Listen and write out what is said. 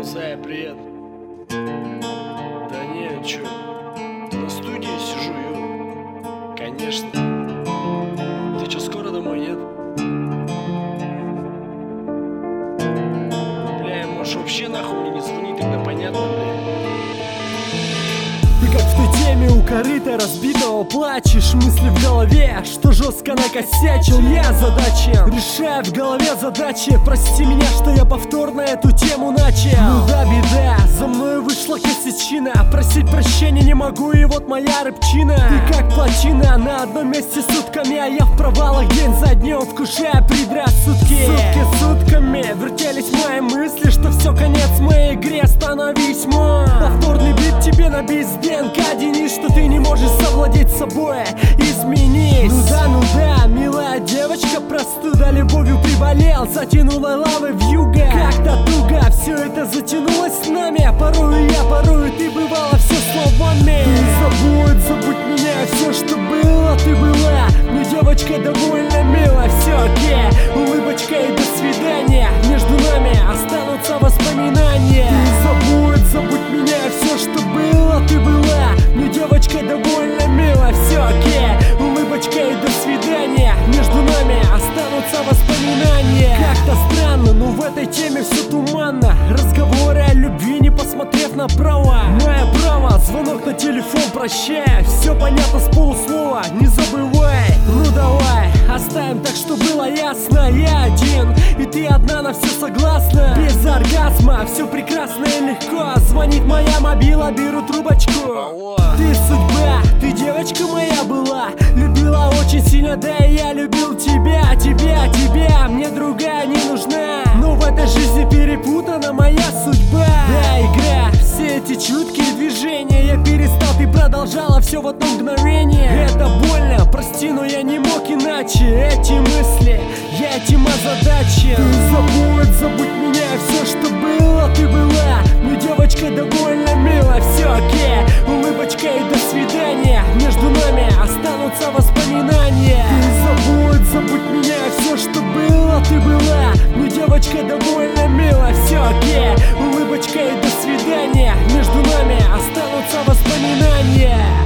Зая, привет. Да не, чё, на студии сижу, ё. Конечно. Ты чё, скоро домой, нет? Бля, можешь вообще нахуй мне не звонить, тогда понятно, бля. Ты как в той теме у корыта разбитого плачешь, мысли в голове, что жестко накосячил. Я задачи решаю в голове задачи. Прости меня, что я повторно эту тему начал. Ну да, беда, за мной вышла косячина. Просить прощения не могу, и вот моя рыбчина. Ты как плотина, на одном месте сутками, а я в провалах день за днем, вкушая предрассудки. Сутки сутками вертелись мои мысли, что все, конец моей игре, становись мой. Повторный бит тебе на бис ДНК денис, что ты не можешь совладеть собой, изменись. Ну да, милая девочка, простуда любовью приболел, затянула лавы в юго. Как-то туго все это затянулось с нами, порою я, порою ты, бывало все словами. Ты забудь меня, все, что было, ты была мне девочкой довольно мило. Все окей, улыбочка и до свидания, между нами останутся воспоминания. Ты забудь меня, все, что было, ты была мне девочкой довольно мило. Все окей, улыбочка и до свидания, между нами останутся воспоминания. Как-то странно, но в этой теме все туманно. Разговоры о любви, не посмотрев направо. Мое право, звонок на телефон, прощай. Все понятно с полуслова, не забывай. Ну давай, оставим так, что было ясно. Я один, и ты одна, на все согласна. Без оргазма, все прекрасно и легко. Звонит моя мобила, беру трубочку. Алло. Ты судьба, ты девочка моя была. Любила очень сильно, да и я любил тебя. Тебя, мне другая не нужна. Но в этой жизни перепутана моя судьба. Да, игра, все эти чуткие движения я перестал, ты продолжала все в одно мгновение. Это больно, прости, но я не мог иначе. Эти мысли, я этим озадачен. Ты забудь меня, все, что было, ты была мне девочкой довольно мило. Все окей, улыбочка и до свидания, между нами останутся воспоминания. Ты забудь меня, все, что было, ты была мне девочкой довольно мило. Все окей, улыбочка и до свидания, между нами останутся воспоминания.